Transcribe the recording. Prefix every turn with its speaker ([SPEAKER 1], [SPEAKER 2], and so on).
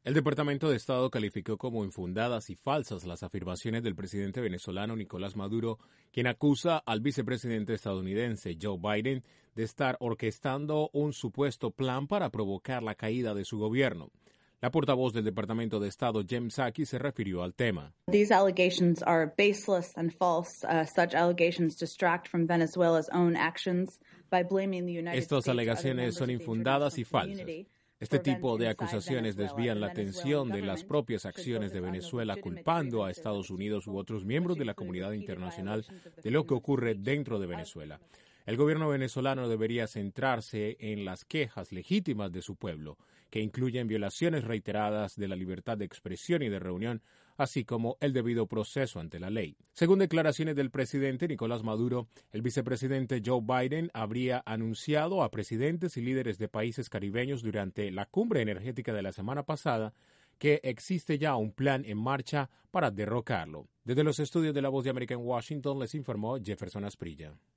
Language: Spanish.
[SPEAKER 1] El Departamento de Estado calificó como infundadas y falsas las afirmaciones del presidente venezolano Nicolás Maduro, quien acusa al vicepresidente estadounidense Joe Biden de estar orquestando un supuesto plan para provocar la caída de su gobierno. La portavoz del Departamento de Estado, Jen Psaki, se refirió al tema.
[SPEAKER 2] These allegations are baseless and false. Such allegations distract from Venezuela's own actions by blaming the United States.
[SPEAKER 1] Estas alegaciones son infundadas y falsas. Este tipo de acusaciones desvían la atención de las propias acciones de Venezuela, culpando a Estados Unidos u otros miembros de la comunidad internacional de lo que ocurre dentro de Venezuela. El gobierno venezolano debería centrarse en las quejas legítimas de su pueblo, que incluyen violaciones reiteradas de la libertad de expresión y de reunión, así como el debido proceso ante la ley. Según declaraciones del presidente Nicolás Maduro, el vicepresidente Joe Biden habría anunciado a presidentes y líderes de países caribeños durante la cumbre energética de la semana pasada que existe ya un plan en marcha para derrocarlo. Desde los estudios de La Voz de América en Washington les informó Jefferson Asprilla.